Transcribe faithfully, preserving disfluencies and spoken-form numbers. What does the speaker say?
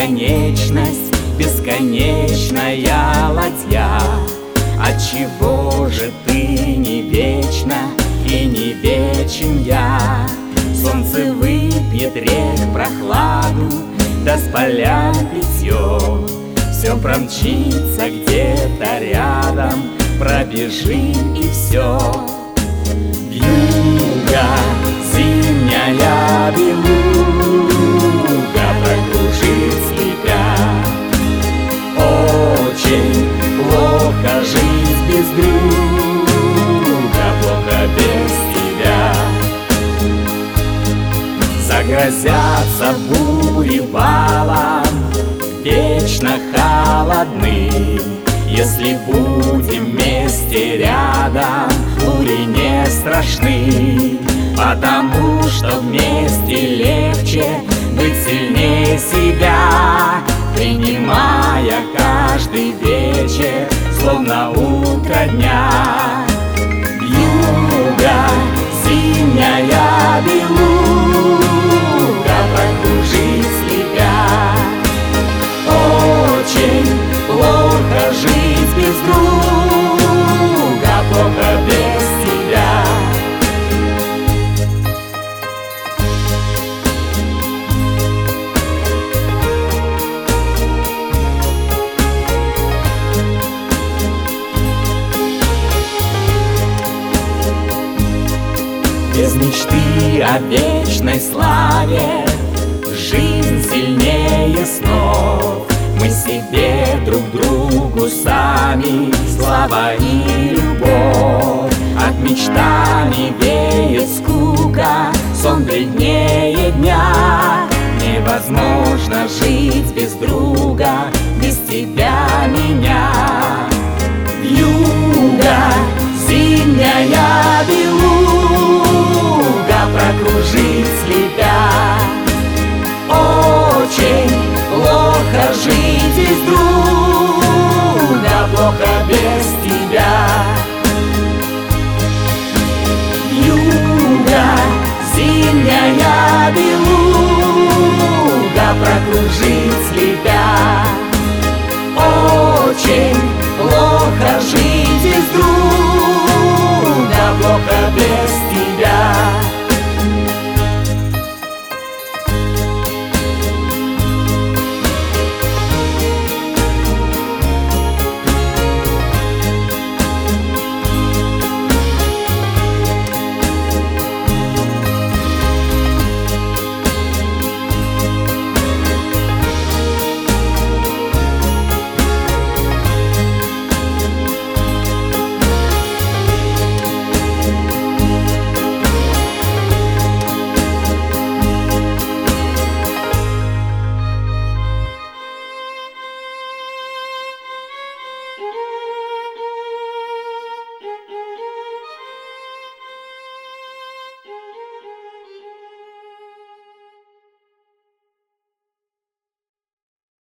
бесконечность, бесконечная ладья. Отчего же ты не вечна и не вечен я? Солнце выпьет рек прохладу, да с поля питье. Все промчится где-то рядом, пробежим и все. Вьюга, зимняя белуга прокружит слепя. Очень плохо жить без друга, плохо без тебя. Загрозятся бури валом, вечно холодны. Если будем вместе рядом, бури не страшны. Потому что вместе легче быть сильнее себя, принимая каждый вечер, словно утро дня. Вьюга, зимняя белуга прокружит слепя. Очень плохо жить без друга, плохо без тебя. Без мечты о вечной славе жизнь сильнее снов. Мы себе друг другу сами слава и любовь. От мечтаний веет скука, сон бледнее дня. Невозможно жить без друга, без тебя, меня. Вьюга, зимняя белуга прокружит слепя. Очень плохо жить без друга, плохо без тебя. Вьюга, зимняя белуга прокружит слепя. Очень плохо жить без друга, плохо без тебя. Thank you.